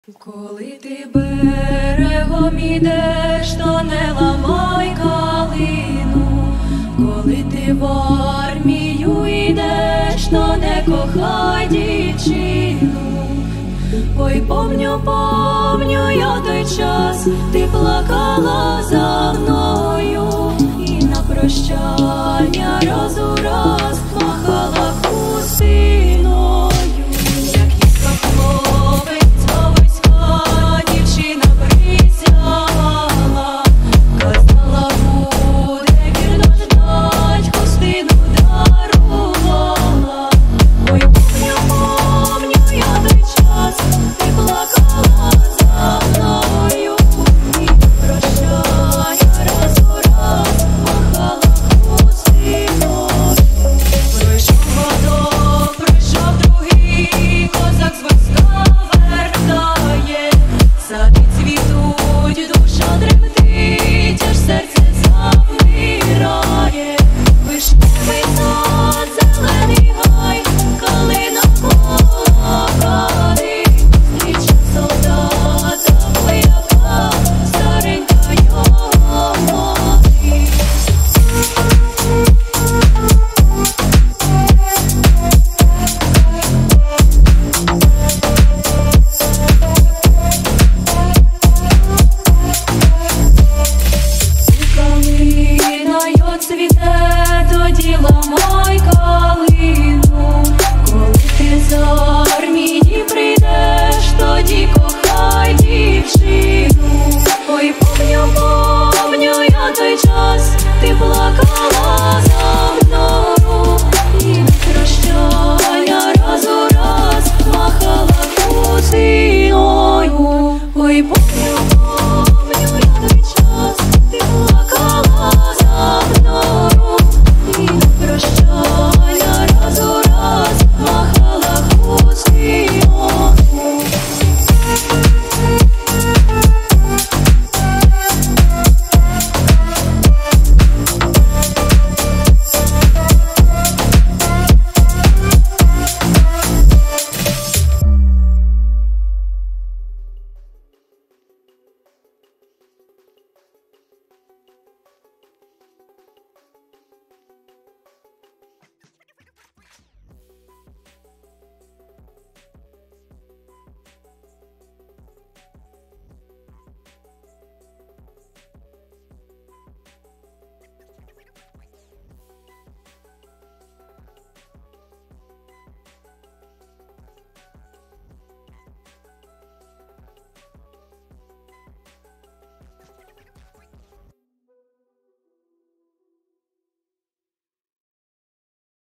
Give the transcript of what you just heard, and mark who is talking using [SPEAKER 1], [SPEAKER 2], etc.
[SPEAKER 1] Коли ти берегом ідеш, то не ламай калину. Коли ти в армію йдеш, то не кохай дівчину. Ой, помню я той час, ти плакала за мною, і на прощання раз у раз